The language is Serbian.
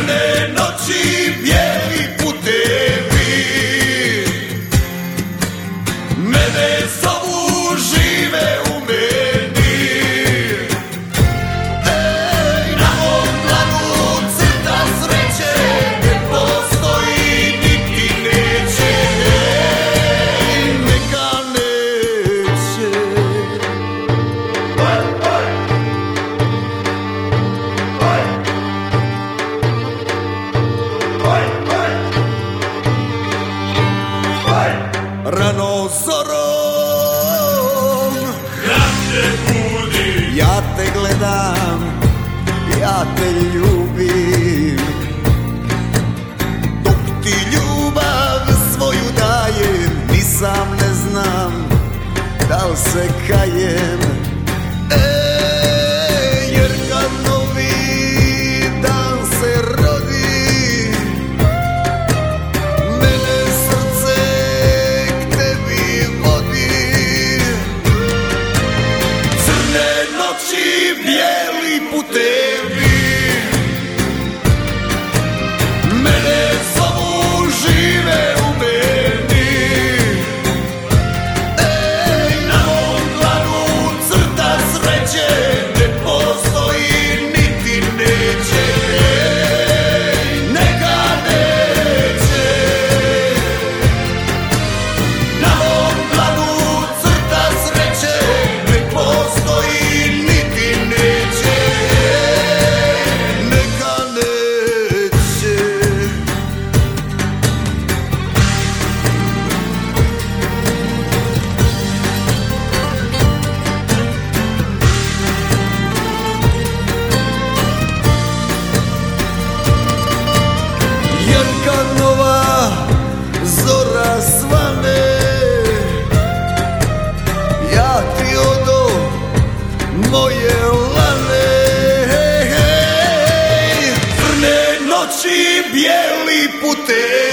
Crne noći, bijeli putevi, mene zovu, žive u meni. Ej, na mom dlanu crta sreće, ne postoji niti neće. Ej, neka neće. Rano zorom kad te budi, ja te gledam, ja te ljubim. Dok ti ljubav svoju dajem, ni sam ne znam da li se kajem. Jer kad novi dan se rodi, mene srce k tebi vodi. Crne noći, bijeli putevi, mene zovu, žive u meni. Ej, na mom dlanu crta sreće, ne postoji niti neće. Ej, neka neće. Na mom dlanu crta sreće, ne postoji niti neće. Neka neće. Jer kad nova zora svane, ja ti odo moje lane. Crne noći, bijeli putevi,